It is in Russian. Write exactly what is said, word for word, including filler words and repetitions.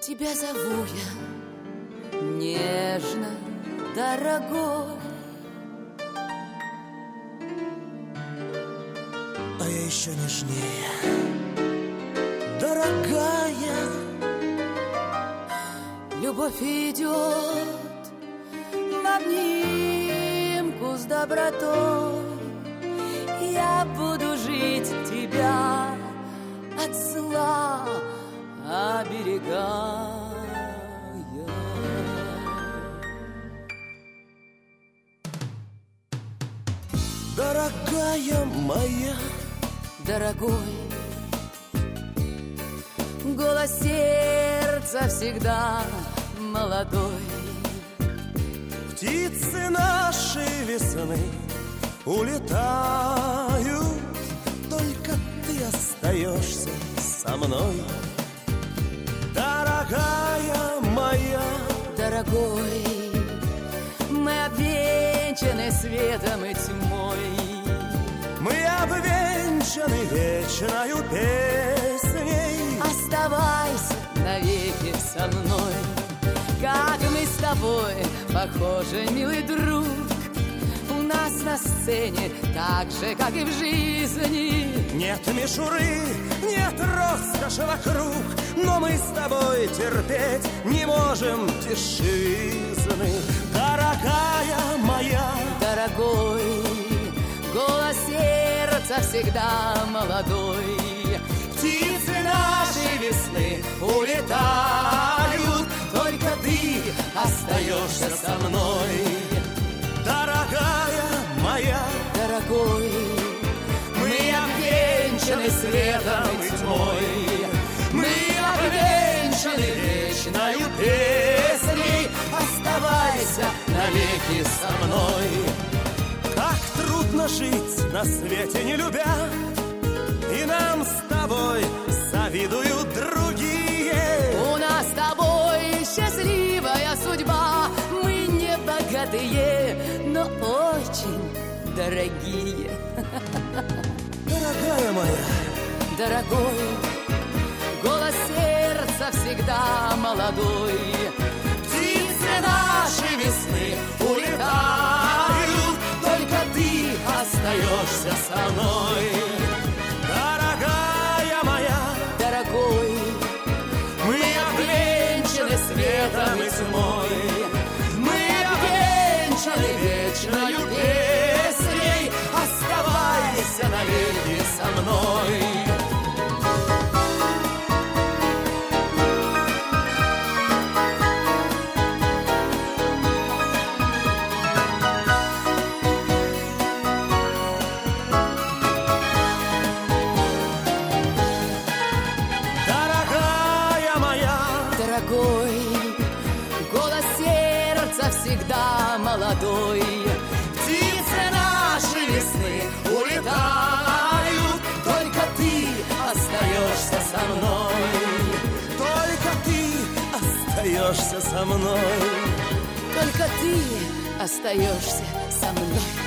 Тебя зову я нежно, дорогой, а я еще нежнее, дорогая. Любовь идет в обнимку с добротой. Я буду жить тебя от зла оберегая. Дорогая моя, дорогой, голос сердца всегда молодой. Птицы нашей весны улетают, только ты остаешься со мной. Дорогая моя, дорогой, мы обвенчаны светом и тьмой. мы обвенчаны вечною песней. Оставайся навеки со мной, как мы с тобой похожи, милый друг. У нас на сцене так же, как и в жизни. Нет мишуры, нет роскоши вокруг, но мы с тобой терпеть не можем тишины. Дорогая моя, дорогой, голос сердца всегда молодой. птицы нашей весны улетают, только ты остаешься со мной. Дорогая моя, дорогой, мы обвенчаны светом и тьмой, мы обвенчаны вечною песней. Оставайся навеки со мной. Как трудно жить на свете, не любя, и нам с тобой завидуют другие. У нас с тобой счастливая судьба. Мы не богатые, но очень дорогие. Дорогая моя, дорогой, голос сердца всегда молодой. птицы нашей весны улетают, только ты остаешься со мной. Дорогая моя, дорогой, мы обвенчаны светом и тьмой, мы обвенчаны вечною песней. Оставайся навеки со мной. Дорогой, голос сердца всегда молодой. Птицы нашей весны улетают, только ты остаешься со мной. Только ты остаешься со мной. Только ты остаешься со мной.